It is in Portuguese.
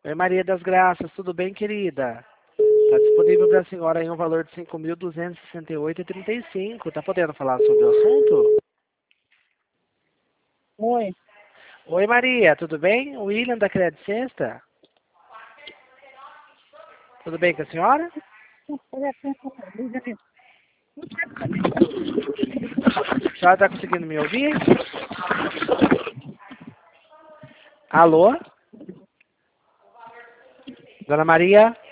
Oi, Maria das Graças, tudo bem, querida? Está disponível para a senhora em um valor de 5.268,35. Tá podendo falar sobre o assunto? Oi. Oi, Maria, tudo bem? William da Crédito Sexta. Tudo bem com a senhora? A senhora está conseguindo me ouvir? Alô? Dona Maria?